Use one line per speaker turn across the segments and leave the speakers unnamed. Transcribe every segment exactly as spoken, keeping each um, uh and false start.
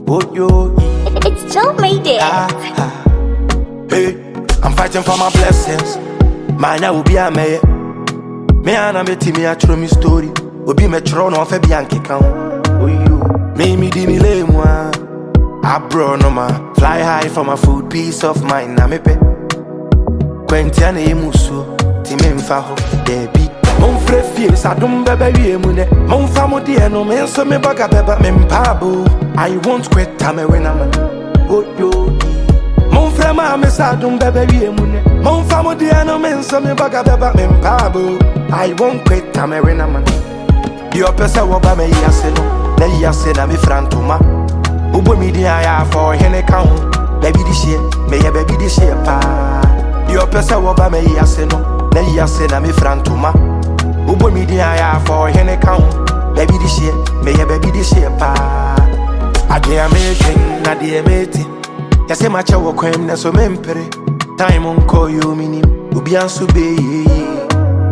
Oh, yo,
It's Joe made it.
ah, ah. Hey, I'm fighting for my blessings. Mine I will be a mayor. Me and I met me a true me story. Will be me throne off a Bianchi count. Oh, you. Me, me, di me, lay moi. I bro no ma. Fly high for my food, peace of mind. Na me pe. Quentiane e musu. Ti me mfaho, debi. Mon frère fiel, sa dum bebe wie mune. Mon famo di eno, men so me baga beba me mpabo. I won't quit, tame when I'm oh yo. Mon frère ma me sa dum bebe wie mune. Mon famo di eno, men so me baga beba me mpabo. I won't quit, tame when I'm Yo pesa woba me yase no. Na yase na me frantuma. Ubo mi di aya for hene kaun. Baby di shit, me ya baby di shit pa. Yo pesa woba me yase no. Na yase na me frantuma. Ubo mi di aya for hene kaun. Baby di shit, me ya baby di shit pa. Ade amazing, na de ameti. Yase macha wo kwem na so mempere. Time unko yo minim. Ubi ansu be ye ye.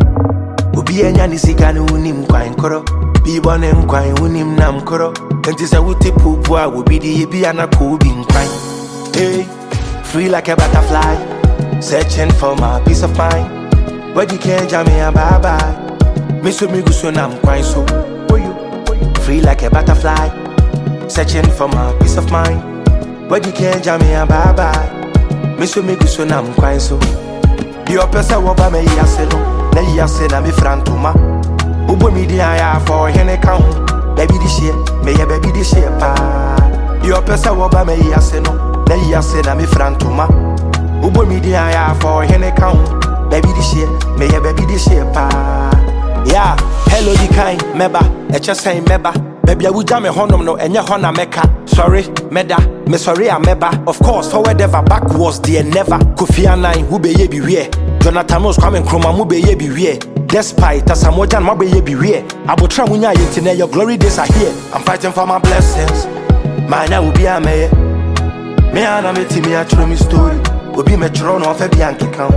Ubi enya ni sika ni unim kwa nkoro. Bibo ne nkwa unim na mkoro. Enti se wuti pupu a wobi di yebi anako ubi nkwa. Hey, free like a butterfly, searching for my peace of mind. But you can't jam me a bye bye. Me so me go so na mkwa so. Free like a butterfly, searching for my peace of mind. But you can't jam me a bye bye. Me so me go so na mkwa so. Yo pesa woba me yase no. Na yase na me frantuma. Ubo mi di aya for hene kaun. Baby di shit, me ya baby di shit pa. Yo pesa woba me yase no. Na yase na me frantuma. Ubo mi di aya for hene kaun. Baby di shit, me ya baby di shit pa. Yeah, hello di kind meba, eche say meba. Baby I wuja me honom no enye hona meka. Sorry, meda, me sorry a meba. Of course, forward ever, backwards there never. Kofi Annan who be ye be where. Jonathan Moss coming chroma mu be ye be where. Despite Asamojan ma be ye be where. Abotra munya yentine your glory days are here. I'm fighting for my blessings. Mine I will be a mayor. Me and I met me a true me story. Will be me throne off a Bianchi count.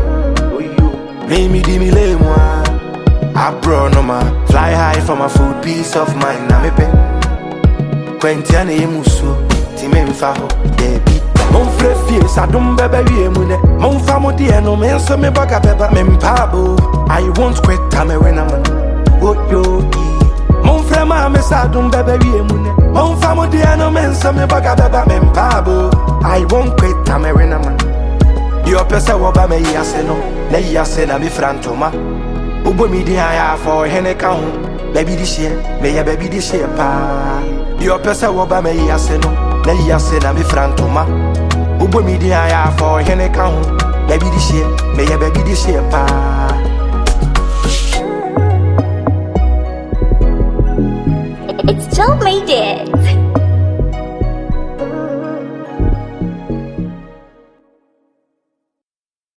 Me me di me lay moi. I bro no ma. Fly high for my food, peace of mind. Na me pe. Quentiane e musu. Ti me mfaho, debi. Mon frère fiel, sa dum bebe wie mune. Mon famo di eno, men so me baga beba me mpabo. I won't quit, tame when I'm oh yo. Mon frère ma me sa dum bebe wie mune. Mon famo di eno, men so me baga beba me mpabo. I won't quit, tame when I'm Yo pesa woba me yase no. Na yase na me frantuma. Ubo mi di aya for hene kaun. Baby di shit, me ya baby di shit pa. Yo pesa woba me yase no. Na yase na me frantuma. Ubo mi di aya for hene kaun. Baby di shit, me ya baby di shit pa.